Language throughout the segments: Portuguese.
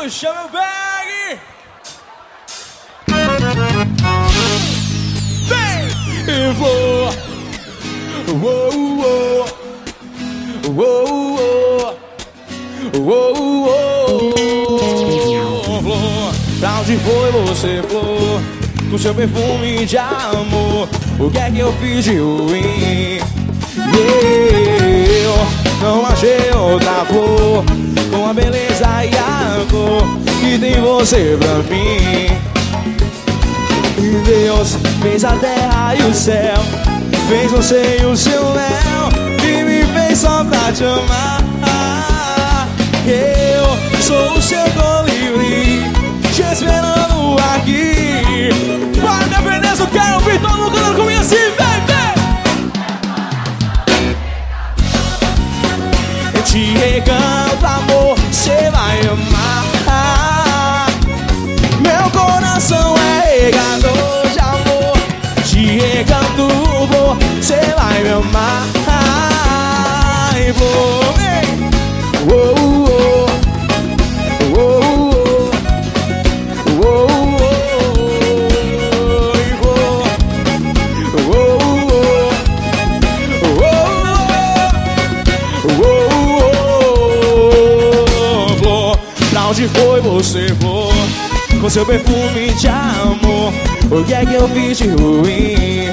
chama o bag. Vem! E flor. Uou, uou. Uou, uou. Uou, uou. Flor, pra onde foi você, flor? Com seu perfume de amor, o que é que eu fiz de ruim? Eu não achei outra flor com a beleza e a cor que tem você pra mim. E Deus fez a terra e o céu, fez você e o seu mel, e me fez só pra te amar. Eu sou o seu colibri, te esperando aqui. Para minha beleza, eu quero ouvir todo mundo cantando comigo assim, vem, vem! Eu te recanto, amor, cê vai amar. Meu coração é regador de amor. Te recanto, você vai me amar. E vou, vem! Uou, uou. Uou, uou. Uou, uou. E vou. Uou, uou. Uou, uou. Flor, pra onde foi você, flor? Com seu perfume de amor, o que é que eu fiz de ruim?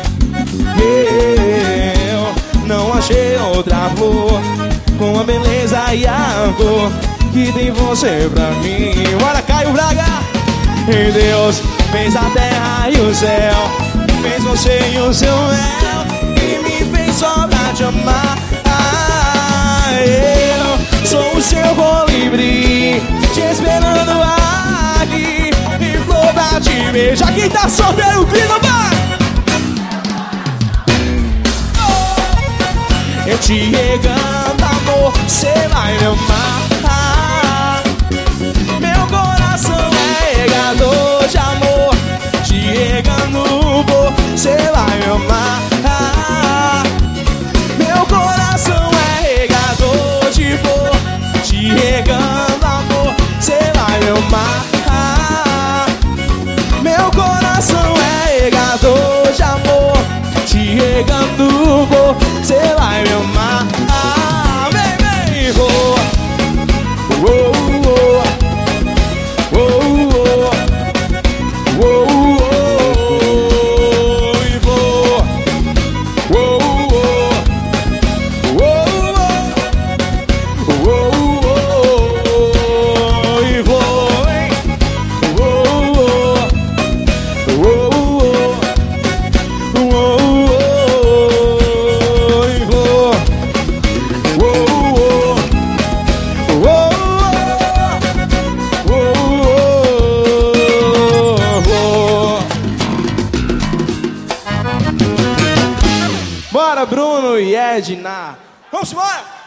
Eu não achei outra flor com a beleza e a cor que tem você pra mim. Bora, Caio Braga! E Deus fez a terra e o céu, fez você e o seu mel, e me fez só pra te amar. Eu sou o seu colibri, te esperando aqui, e flor pra te beijar. Quem tá solteiro, grita, vai! Eu te recanto, amor, cê vai me amar. Meu coração é regador de amor. Te recanto, cê vai me amar. Meu coração é regador de flor. Te recanto, amor, cê vai me amar. Meu coração é regador de amor. Te recanto, você vai me amar. Vem, vem, vou. Uou, uou. Uou, uou. Uou, uou. E vou. Uou, uou. Uou, uou. Uou, uou. E vou, hein. Uou, uou. Uou, uou. Bora, Bruno e Edna. Vamos embora!